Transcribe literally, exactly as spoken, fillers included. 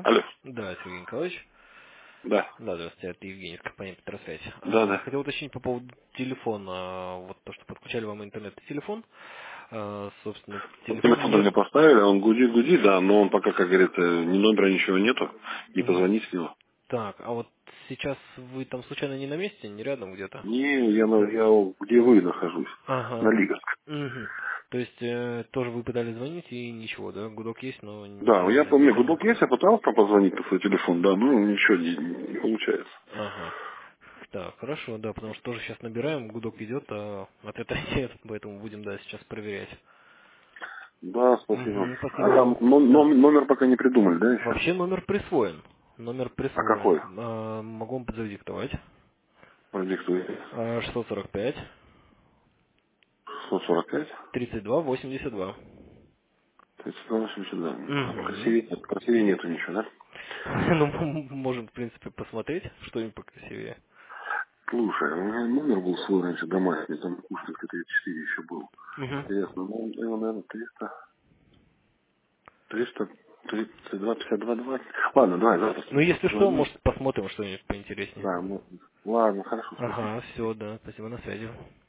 Алло. Алло. Да, Сергей Николаевич. Да. Да, здравствуйте, это Евгений из компании Петросвязь. Да, А, да. Хотел уточнить по поводу телефона. Вот то, что подключали вам интернет и телефон. А, Собственно, Вот телефон телефон-то не... мне поставили, он гудит, гудит, да, но он пока, как говорится, ни номера, ничего нету, не Мгм. позвонить с него. Так, а вот сейчас вы там случайно не на месте, не рядом где-то? Не, я, на, я где вы нахожусь, на Ага. Лиговск. Мгм. То есть э, тоже вы пытались звонить и ничего, да? Гудок есть, но Да, не... я помню, Ага. гудок есть, я пытался там позвонить по свой телефон, да, ну ничего не, не получается. Ага. Так, хорошо, да, потому что тоже сейчас набираем, гудок идет, а ответа нет, поэтому будем, да, сейчас проверять. Да, спасибо. Угу, спасибо А там вам. ном- Да. ном- номер пока не придумали, да, еще? Вообще номер присвоен. Номер А присвоен. какой? А, могу вам продиктовать. Продиктуйте. А, шестьсот сорок пять, сто сорок пять, тридцать два, восемьдесят два. тридцать восемьдесят, да. А Угу. красивее, красивее нету ничего, да? Ну, м- можем, в принципе, посмотреть что-нибудь покрасивее. Слушай, у меня номер был свой раньше домашний, там Кушинка тридцать четыре еще был. Угу. Интересно, ну, его, наверное, триста, триста тридцать два, пятьдесят два, двадцать. Ладно, давай завтра Ну, если что, позвоню. может, посмотрим что-нибудь поинтереснее. Да, ну, ладно, хорошо, спасибо. Ага, все, да, спасибо, на связи.